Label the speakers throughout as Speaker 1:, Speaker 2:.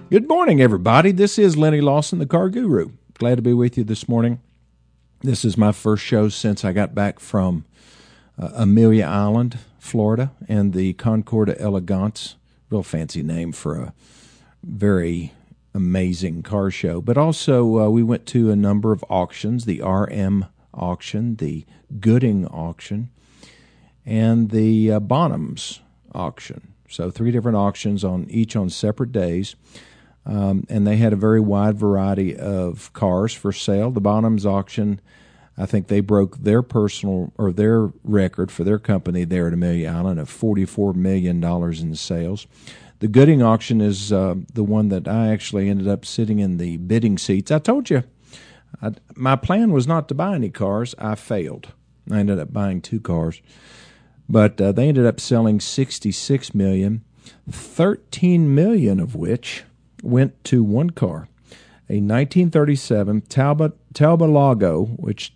Speaker 1: Good morning, everybody. This is Lenny Lawson, the Car Guru. Glad to be with you this morning. This is my first show since I got back from Amelia Island, Florida, and the Concorda Elegance. Real fancy name for a very amazing car show. But also, we went to a number of auctions, the RM auction, the Gooding auction, and the Bonhams auction. So 3 different auctions, each on separate days. And they had a very wide variety of cars for sale. The Bonhams auction, I think they broke their their record for their company there at Amelia Island of $44 million in sales. The Gooding auction is the one that I actually ended up sitting in the bidding seats. I told you, my plan was not to buy any cars. I failed. I ended up buying 2 cars. But they ended up selling $66 million, $13 million of which went to one car, a 1937 Talbot-Lago, which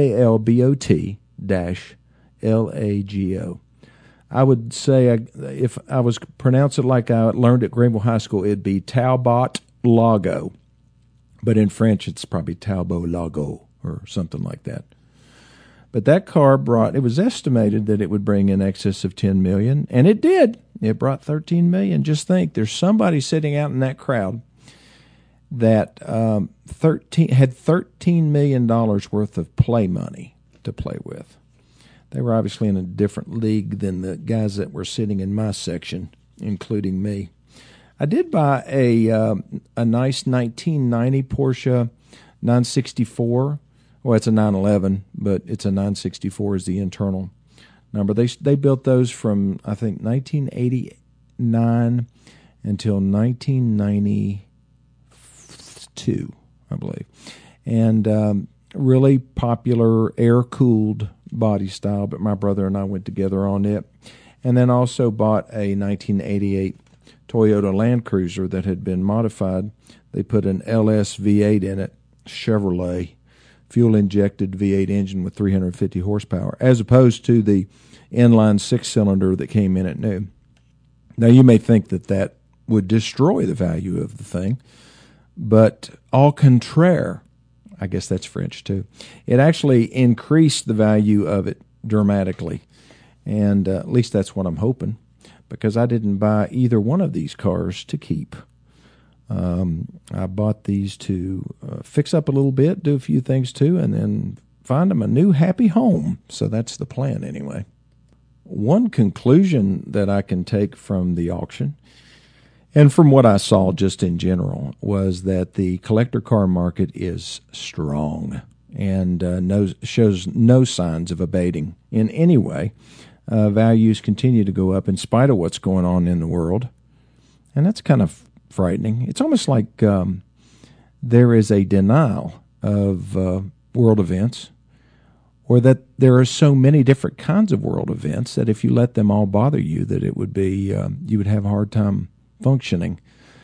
Speaker 1: Talbot-Lago. I would say, if I was pronounce it like I learned at Greenville High School, it'd be Talbot-Lago. But in French, it's probably Talbot-Lago or something like that. But that car it was estimated that it would bring in excess of $10 million, and it did. It brought $13 million. Just think, there's somebody sitting out in that crowd that had $13 million worth of play money to play with. They were obviously in a different league than the guys that were sitting in my section, including me. I did buy a nice 1990 Porsche 964. Well, it's a 911, but it's a 964 is the internal number. They built those from, I think, 1989 until 1992, I believe. And really popular air-cooled body style, but my brother and I went together on it. And then also bought a 1988 Toyota Land Cruiser that had been modified. They put an LS V8 in it, Chevrolet, fuel-injected V8 engine with 350 horsepower, as opposed to the inline 6-cylinder that came in at new. Now, you may think that would destroy the value of the thing, but au contraire, I guess that's French too, it actually increased the value of it dramatically, and at least that's what I'm hoping, because I didn't buy either one of these cars to keep. I bought these to fix up a little bit, do a few things too, and then find them a new happy home. So that's the plan anyway. One conclusion that I can take from the auction, and from what I saw just in general, was that the collector car market is strong and shows no signs of abating in any way. Values continue to go up in spite of what's going on in the world, and that's kind of frightening. It's almost like there is a denial of world events, or that there are so many different kinds of world events that if you let them all bother you, that it would be you would have a hard time functioning.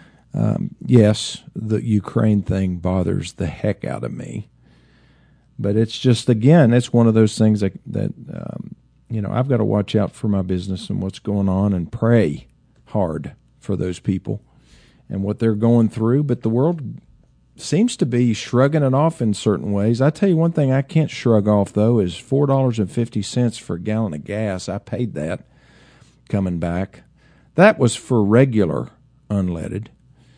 Speaker 1: Yes, the Ukraine thing bothers the heck out of me, but it's just, again, it's one of those things that I've got to watch out for my business and what's going on, and pray hard for those people and what they're going through. But the world seems to be shrugging it off in certain ways. I tell you one thing I can't shrug off, though, is $4.50 for a gallon of gas. I paid that coming back. That was for regular unleaded,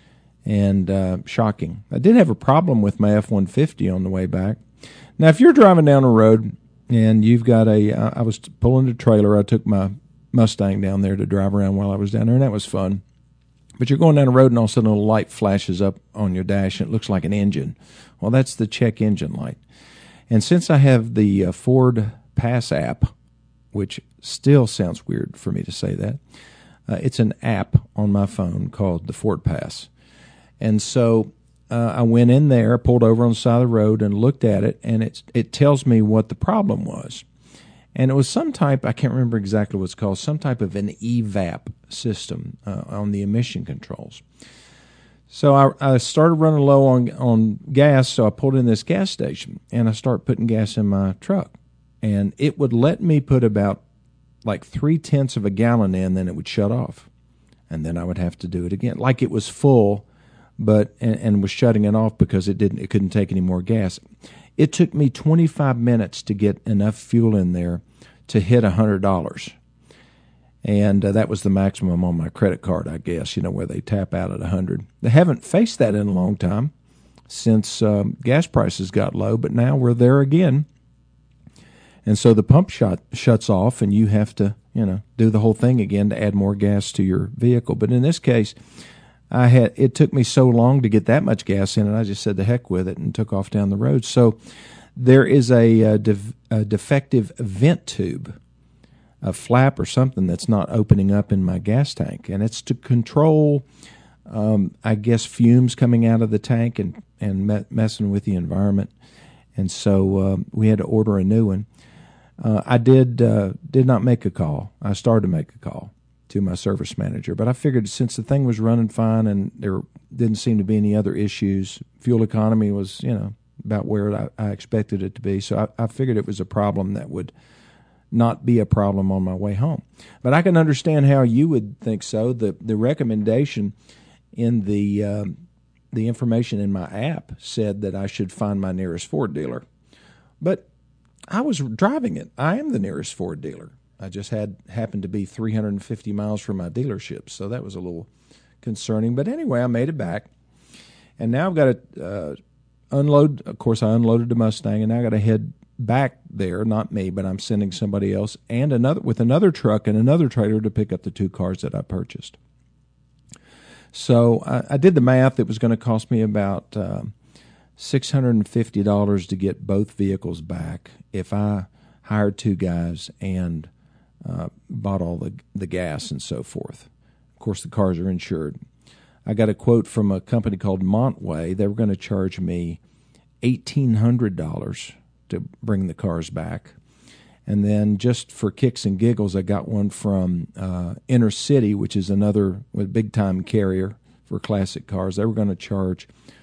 Speaker 1: and shocking. I did have a problem with my F-150 on the way back. Now, if you're driving down the road and you've got I was pulling a trailer, I took my Mustang down there to drive around while I was down there, and that was fun. But you're going down the road and all of a sudden a little light flashes up on your dash and it looks like an engine. Well, that's the check engine light. And since I have the Ford Pass app, which still sounds weird for me to say that, it's an app on my phone called the Ford Pass. And so I went in there, pulled over on the side of the road and looked at it, and it tells me what the problem was. And it was some type, I can't remember exactly what it's called, some type of an EVAP system on the emission controls. So I started running low on gas, so I pulled in this gas station, and I started putting gas in my truck. And it would let me put about like 0.3 of a gallon in, then it would shut off. And then I would have to do it again. Like it was full and was shutting it off because it couldn't take any more gas. It took me 25 minutes to get enough fuel in there to hit $100. And that was the maximum on my credit card, I guess, where they tap out at 100. They haven't faced that in a long time since gas prices got low, but now we're there again. And so the pump shuts off, and you have to, do the whole thing again to add more gas to your vehicle. But in this case, it took me so long to get that much gas in, and I just said the heck with it and took off down the road. So there is a defective vent tube, a flap or something that's not opening up in my gas tank, and it's to control, I guess, fumes coming out of the tank and messing with the environment. And so we had to order a new one. I did not make a call. I started to make a call to my service manager, but I figured since the thing was running fine and there didn't seem to be any other issues, fuel economy was about where I expected it to be. So I figured it was a problem that would not be a problem on my way home. But I can understand how you would think so. The recommendation in the information in my app said that I should find my nearest Ford dealer. But I was driving it. I am the nearest Ford dealer. I just happened to be 350 miles from my dealership, so that was a little concerning. But anyway, I made it back, and now I've got to unload. Of course, I unloaded the Mustang, and now I got to head back there. Not me, but I'm sending somebody else and another truck and another trailer to pick up the two cars that I purchased. So I did the math. It was going to cost me about $650 to get both vehicles back if I hired two guys and bought all the gas and so forth. Of course, the cars are insured. I got a quote from a company called Montway. They were going to charge me $1,800 to bring the cars back. And then just for kicks and giggles, I got one from Inner City, which is another big-time carrier for classic cars. They were going to charge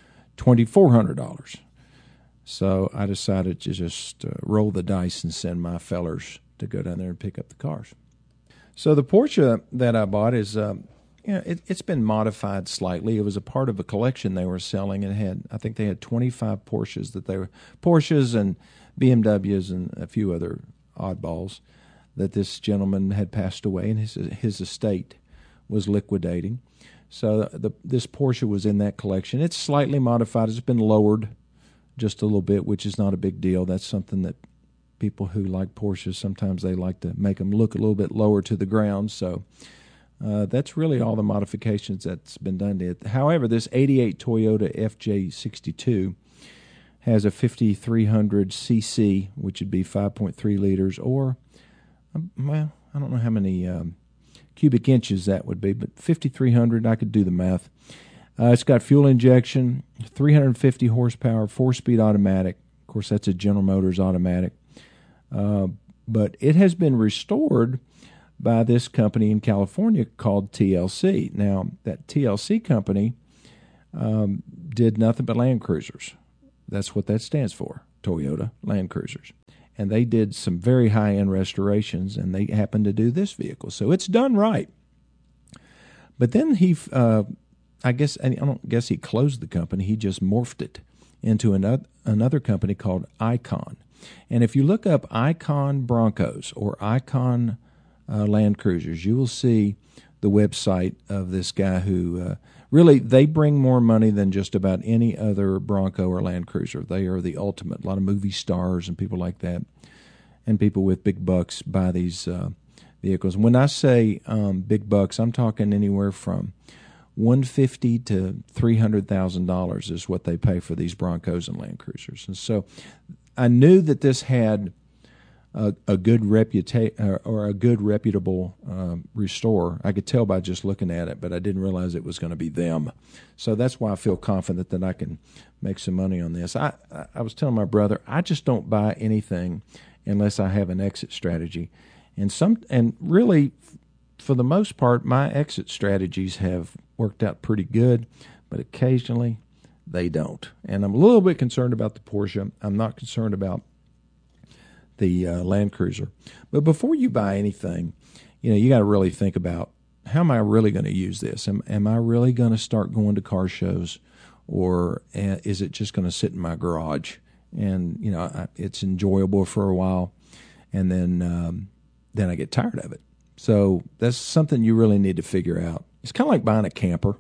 Speaker 1: $2,400. So I decided to just roll the dice and send my fellers to go down there and pick up the cars. So the Porsche that I bought is, it's been modified slightly. It was a part of a collection they were selling, and I think they had 25 Porsches Porsches and BMWs and a few other oddballs that this gentleman had passed away, and his estate was liquidating. So this Porsche was in that collection. It's slightly modified. It's been lowered just a little bit, which is not a big deal. That's something that people who like Porsches, sometimes they like to make them look a little bit lower to the ground. So that's really all the modifications that's been done to it. However, this 88 Toyota FJ62 has a 5,300 cc, which would be 5.3 liters, or, well, I don't know how many cubic inches that would be, but 5,300, I could do the math. It's got fuel injection, 350 horsepower, 4-speed automatic. Of course, that's a General Motors automatic. But it has been restored by this company in California called TLC. Now, that TLC company did nothing but Land Cruisers. That's what that stands for, Toyota Land Cruisers. And they did some very high-end restorations, and they happened to do this vehicle. So it's done right. But then I don't guess he closed the company. He just morphed it into another company called Icon. And if you look up Icon Broncos or Icon Land Cruisers, you will see the website of this guy who really, they bring more money than just about any other Bronco or Land Cruiser. They are the ultimate. A lot of movie stars and people like that and people with big bucks buy these vehicles. When I say big bucks, I'm talking anywhere from $150,000 to $300,000 is what they pay for these Broncos and Land Cruisers. And so I knew that this had a good or a good reputable restorer. I could tell by just looking at it, but I didn't realize it was going to be them. So that's why I feel confident that I can make some money on this. I was telling my brother, I just don't buy anything unless I have an exit strategy. And really, for the most part, my exit strategies have worked out pretty good, but occasionally they don't. And I'm a little bit concerned about the Porsche. I'm not concerned about the Land Cruiser. But before you buy anything, you got to really think about how am I really going to use this? Am I really going to start going to car shows, or is it just going to sit in my garage? And it's enjoyable for a while, and then I get tired of it. So that's something you really need to figure out. It's kind of like buying a camper.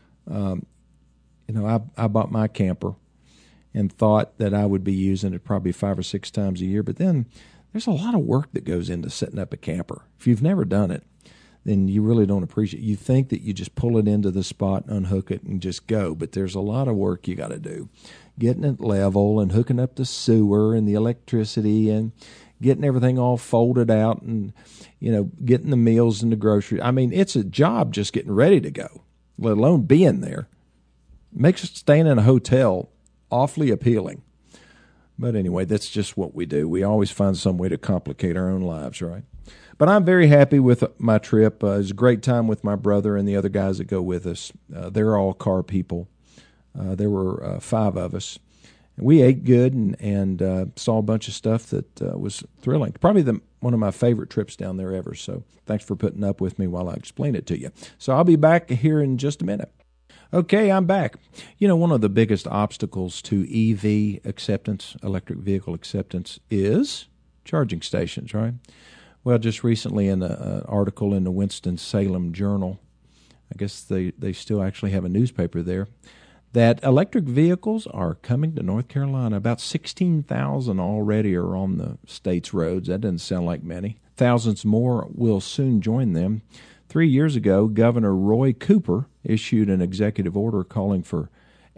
Speaker 1: I bought my camper and thought that I would be using it probably 5 or 6 times a year, but then there's a lot of work that goes into setting up a camper. If you've never done it, then you really don't appreciate it. You think that you just pull it into the spot, unhook it, and just go, but there's a lot of work you got to do. Getting it level and hooking up the sewer and the electricity and getting everything all folded out and, getting the meals and the groceries. I mean, it's a job just getting ready to go, let alone being there. Makes staying in a hotel awfully appealing. But anyway, that's just what we do. We always find some way to complicate our own lives, right? But I'm very happy with my trip. It was a great time with my brother and the other guys that go with us. They're all car people. There were 5 of us. We ate good and saw a bunch of stuff that was thrilling. Probably one of my favorite trips down there ever. So thanks for putting up with me while I explain it to you. So I'll be back here in just a minute. Okay, I'm back. One of the biggest obstacles to EV acceptance, electric vehicle acceptance, is charging stations, right? Well, just recently in an article in the Winston-Salem Journal, I guess they still actually have a newspaper there, that electric vehicles are coming to North Carolina. About 16,000 already are on the state's roads. That doesn't sound like many. Thousands more will soon join them. 3 years ago, Governor Roy Cooper issued an executive order calling for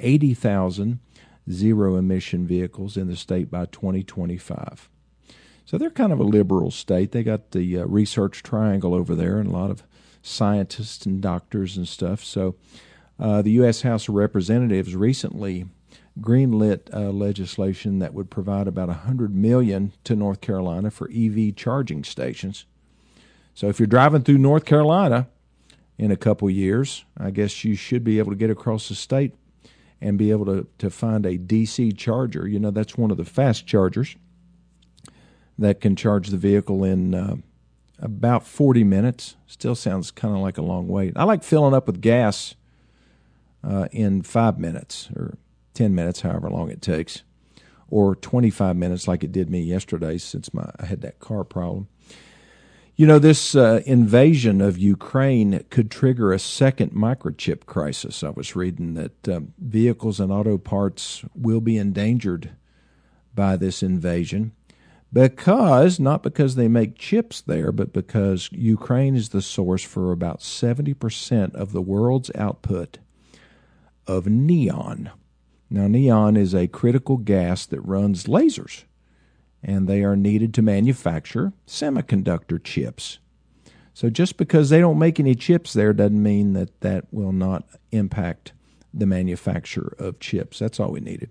Speaker 1: 80,000 zero-emission vehicles in the state by 2025. So they're kind of a liberal state. They got the research triangle over there and a lot of scientists and doctors and stuff. So the U.S. House of Representatives recently greenlit legislation that would provide about $100 million to North Carolina for EV charging stations. So if you're driving through North Carolina in a couple years, I guess you should be able to get across the state and be able to find a DC charger. That's one of the fast chargers that can charge the vehicle in about 40 minutes. Still sounds kind of like a long wait. I like filling up with gas in 5 minutes or 10 minutes, however long it takes, or 25 minutes like it did me yesterday since I had that car problem. This invasion of Ukraine could trigger a second microchip crisis. I was reading that vehicles and auto parts will be endangered by this invasion not because they make chips there, but because Ukraine is the source for about 70% of the world's output of neon. Now, neon is a critical gas that runs lasers, and they are needed to manufacture semiconductor chips. So just because they don't make any chips there doesn't mean that will not impact the manufacture of chips. That's all we needed.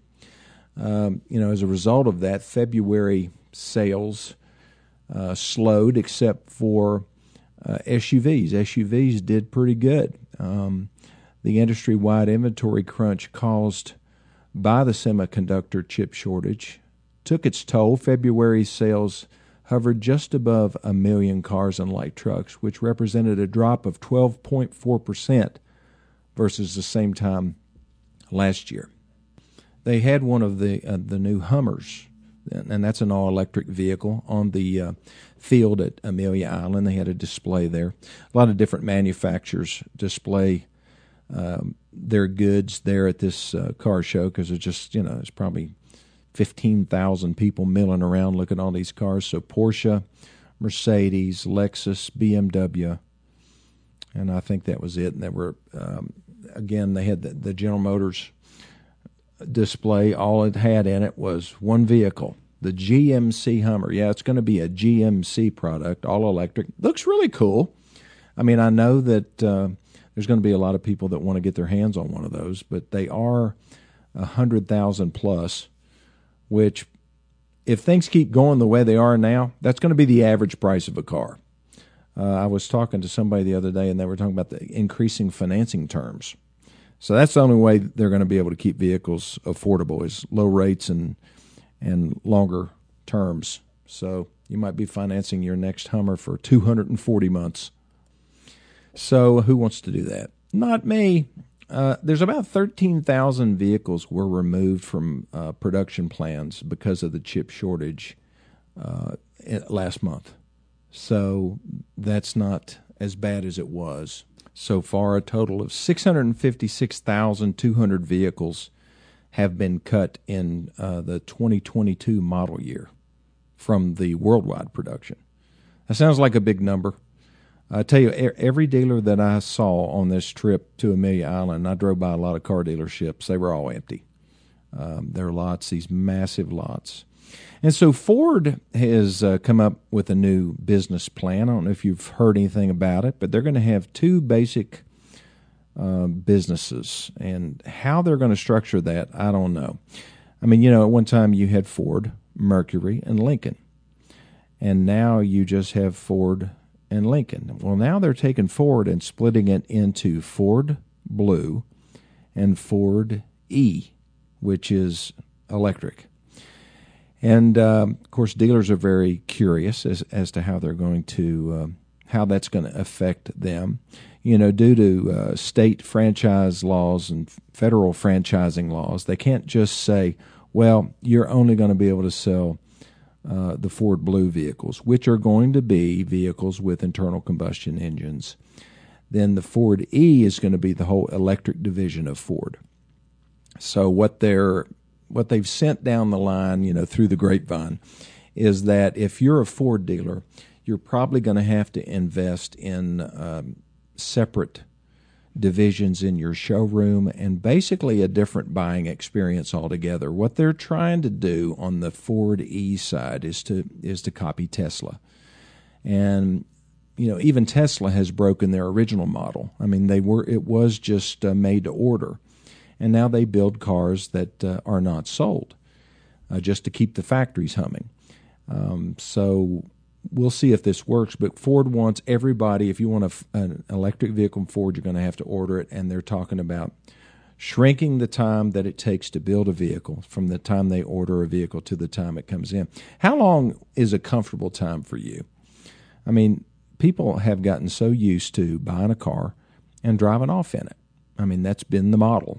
Speaker 1: As a result of that, February sales slowed except for SUVs. SUVs did pretty good. The industry-wide inventory crunch caused by the semiconductor chip shortage took its toll. February sales hovered just above 1 million cars and light trucks, which represented a drop of 12.4% versus the same time last year. They had one of the new Hummers, and that's an all-electric vehicle, on the field at Amelia Island. They had a display there. A lot of different manufacturers display their goods there at this car show because it's probably 15,000 people milling around looking at all these cars. So Porsche, Mercedes, Lexus, BMW, and I think that was it. And there were, again, they had the General Motors display. All it had in it was one vehicle, the GMC Hummer. Yeah, it's going to be a GMC product, all electric. Looks really cool. I mean, I know that there's going to be a lot of people that want to get their hands on one of those, but they are 100,000 plus, which, if things keep going the way they are now, that's going to be the average price of a car. I was talking to somebody the other day, and they were talking about the increasing financing terms. So that's the only way they're going to be able to keep vehicles affordable is low rates and longer terms. So you might be financing your next Hummer for 240 months. So who wants to do that? Not me. There's about 13,000 vehicles were removed from production plans because of the chip shortage last month. So that's not as bad as it was. So far, a total of 656,200 vehicles have been cut in the 2022 model year from the worldwide production. That sounds like a big number. I tell you, every dealer that I saw on this trip to Amelia Island, I drove by a lot of car dealerships, they were all empty. There are lots, these massive lots. And so Ford has come up with a new business plan. I don't know if you've heard anything about it, but they're going to have two basic businesses. And how they're going to structure that, I don't know. I mean, at one time you had Ford, Mercury, and Lincoln. And now you just have Ford and Lincoln. Well, now they're taking Ford and splitting it into Ford Blue and Ford E, which is electric. And, of course, dealers are very curious as to how they're going to, how that's going to affect them. Due to state franchise laws and federal franchising laws, they can't just say, well, you're only going to be able to sell the Ford Blue vehicles, which are going to be vehicles with internal combustion engines. Then the Ford E is going to be the whole electric division of Ford. So what they've sent down the line, through the grapevine, is that if you're a Ford dealer, you're probably going to have to invest in separate divisions in your showroom and basically a different buying experience altogether. What they're trying to do on the Ford E side is to copy Tesla. And even Tesla has broken their original model. I mean, it was just made to order. And now they build cars that are not sold just to keep the factories humming. So we'll see if this works. But Ford wants everybody, if you want an electric vehicle from Ford, you're going to have to order it. And they're talking about shrinking the time that it takes to build a vehicle from the time they order a vehicle to the time it comes in. How long is a comfortable time for you? I mean, people have gotten so used to buying a car and driving off in it. I mean, that's been the model.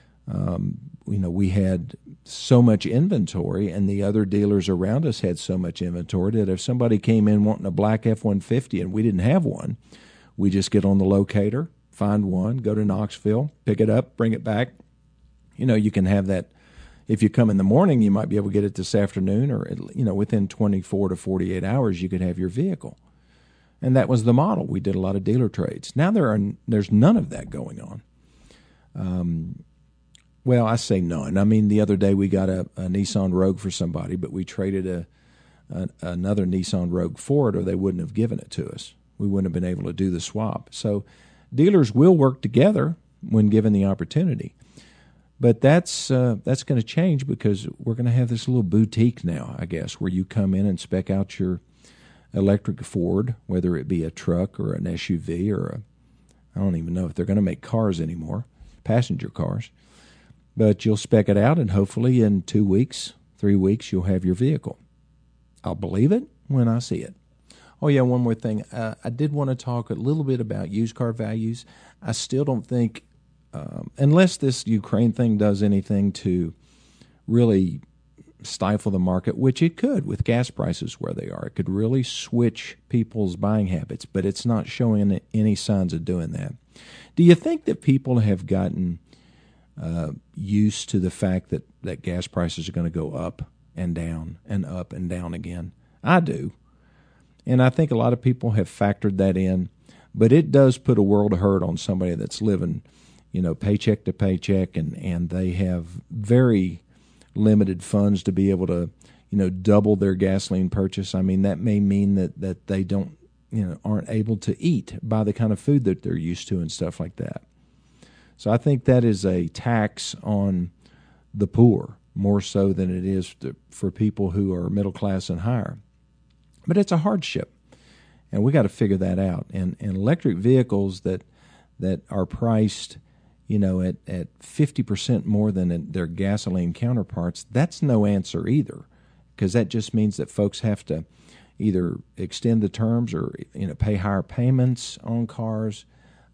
Speaker 1: We had so much inventory, and the other dealers around us had so much inventory that if somebody came in wanting a black F-150 and we didn't have one, we just get on the locator, find one, go to Knoxville, pick it up, bring it back. You can have that. If you come in the morning, you might be able to get it this afternoon, or within 24 to 48 hours, you could have your vehicle. And that was the model. We did a lot of dealer trades. Now there's none of that going on. Well, I say none. I mean, the other day we got a Nissan Rogue for somebody, but we traded another Nissan Rogue for it, or they wouldn't have given it to us. We wouldn't have been able to do the swap. So dealers will work together when given the opportunity. But that's going to change because we're going to have this little boutique now, I guess, where you come in and spec out your electric Ford, whether it be a truck or an SUV or I don't even know if they're going to make cars anymore, passenger cars. But you'll spec it out, and hopefully in 2 weeks, 3 weeks, you'll have your vehicle. I'll believe it when I see it. Oh, yeah, one more thing. I did want to talk a little bit about used car values. I still don't think, unless this Ukraine thing does anything to really stifle the market, which it could with gas prices where they are. It could really switch people's buying habits, but it's not showing any signs of doing that. Do you think that people have gotten used to the fact that gas prices are going to go up and down and up and down again? I do. And I think a lot of people have factored that in, but it does put a world of hurt on somebody that's living, paycheck to paycheck, and they have very limited funds to be able to, double their gasoline purchase. I mean, that may mean that they don't, aren't able to eat, buy the kind of food that they're used to and stuff like that. So I think that is a tax on the poor more so than it is for people who are middle class and higher. But it's a hardship, and we got to figure that out. And electric vehicles that are priced, at 50% more than their gasoline counterparts, that's no answer either, because that just means that folks have to either extend the terms or pay higher payments on cars.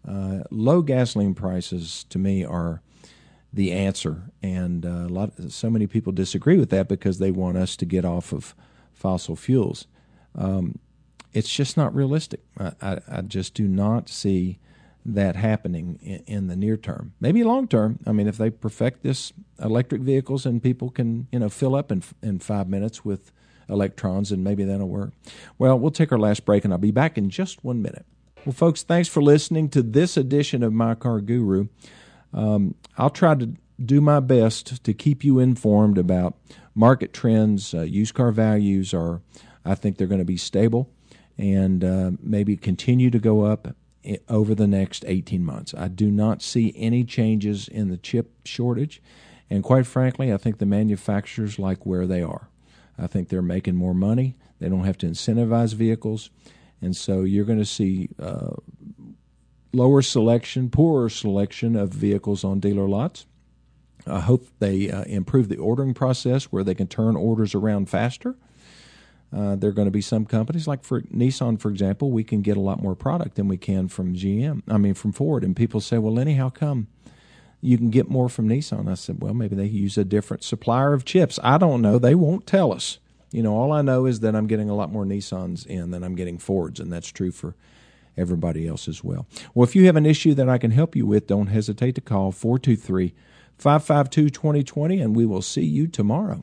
Speaker 1: Low gasoline prices, to me, are the answer, and so many people disagree with that because they want us to get off of fossil fuels. It's just not realistic. I just do not see that happening in the near term. Maybe long term. I mean, if they perfect this electric vehicles and people can, fill up in 5 minutes with electrons, and maybe that'll work. Well, we'll take our last break, and I'll be back in just 1 minute. Well, folks, thanks for listening to this edition of My Car Guru. I'll try to do my best to keep you informed about market trends. Used car values I think they're going to be stable and maybe continue to go up over the next 18 months. I do not see any changes in the chip shortage, and quite frankly, I think the manufacturers like where they are. I think they're making more money. They don't have to incentivize vehicles, and so you're going to see lower selection, poorer selection of vehicles on dealer lots. I hope they improve the ordering process where they can turn orders around faster. There are going to be some companies, like for Nissan, for example, we can get a lot more product than we can from from Ford. And people say, well, Lenny, how come you can get more from Nissan? I said, well, maybe they use a different supplier of chips. I don't know. They won't tell us. All I know is that I'm getting a lot more Nissans in than I'm getting Fords, and that's true for everybody else as well. Well, if you have an issue that I can help you with, don't hesitate to call 423-552-2020, and we will see you tomorrow.